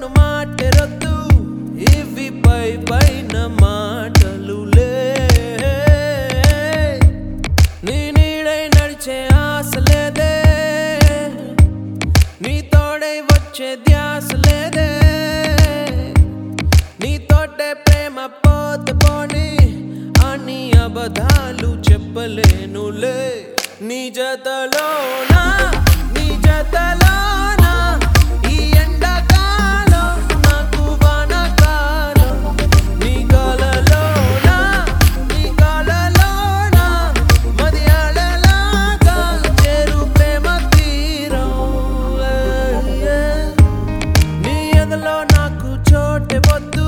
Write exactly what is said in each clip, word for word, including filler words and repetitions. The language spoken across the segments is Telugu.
ప్రేమను మాటెరొద్దు ఇవి పై పైన మాటలులే నీ నీడై నడిచే ఆశ లేదే నీ తోడై వచ్చే ధ్యాస లేదే నీ తోటే ప్రేమ పోతే పోని అని అబద్ధాలు చెప్పలేనులే నీ జతలోనా నీ జతలోనా ఈ ఎండాకాలం నాకు వానకాలం నీ కలలోనా నీ కలలోనా మదియాడలాగా చేరు ప్రేమ తీరం నీ ఎదలో నాకు చోటే వద్దు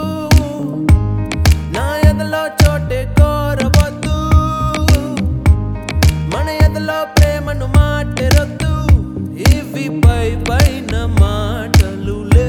నా ఎదలో చోటే కోరవద్దు మన ఎదలో ప్రేమను మాటెరొద్దు ఇవి పై పైన మాటలులే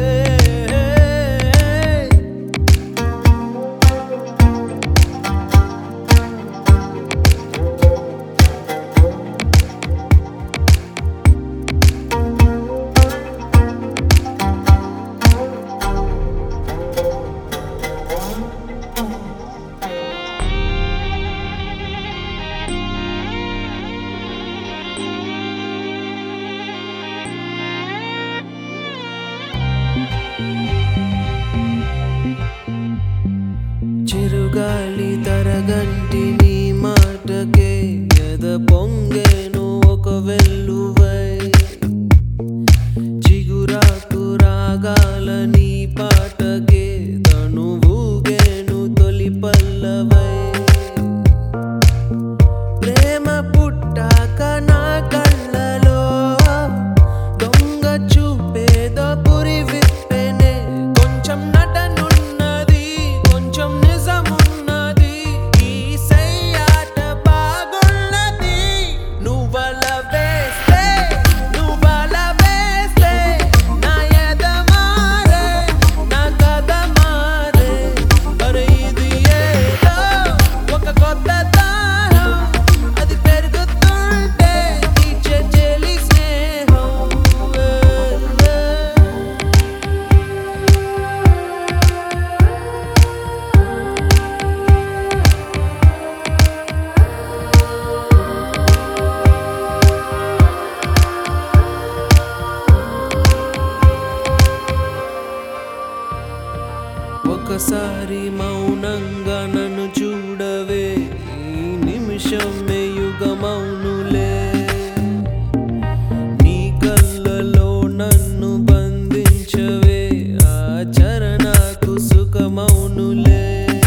చిరుగాలి తరగంటి నీ మాటకే ఎద పొంగేను ఒక వెల్లువై చిగురాకు రాగాల నీ పాటకే తనువూగేను తొలి పల్లవై ప్రేమ పుట్టాక నా కళ్ళలో దొంగ చూపేదో పురి విప్పెనే కొంచెం నటనున్నది కొంచెం నిజమున్నది ఈ సయ్యాట బాగున్నది నువ్వల వేస్తే నువ్వల వేస్తే నా ఎద మారే నా కథ మారే అరే ఇది ఏదో ఒక కొత్త దాహం అది పెరుగుతుంటే తీర్చే చెలి స్నేహం ఒకసారి మౌనంగా నన్ను చూడవే ఈ నిమిషమే యుగమౌనులే నీ కళ్ళలో నన్ను బంధించవే ఆ చరణకు సుఖమౌనులే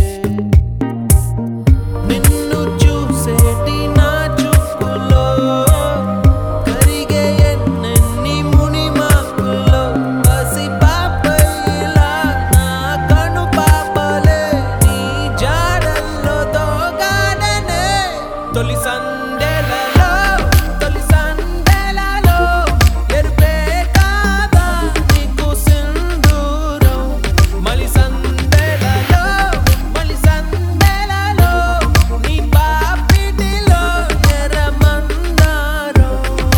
నిన్ను చూసేటి నా చూపులో కరిగే ఎన్నెన్ని మునిమాకుల్లో పసి పాపయ్యలా నా కను పాపలే నీ జాడల్లో దోగాడనే తొలి సందెలలో తొలి సందెలలో ఎరుపే కాదా నీకు సింధూరం మలి సందెలలో మలి సందెలలో నీ పాపిటిలో ఎర్రమందారం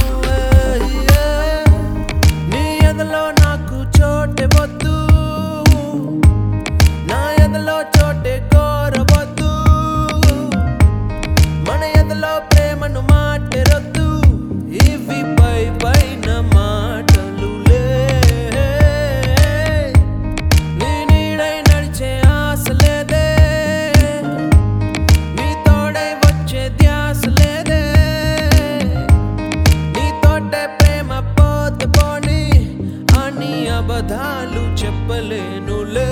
నీ ఎదలో నాకు చోటే వద్దు నా ఎదలో చోటే కోరవద్దు మన ఎదలో ప్రేమను మాటెరొద్దు ఇవి పై పైన మాటలులే నీ నీడై నడిచే ఆశ లేదే నీ తోడై వచ్చే ధ్యాస లేదే నీ తోటే ప్రేమ పోతే పోని అని అబద్ధాలు చెప్పలేనులే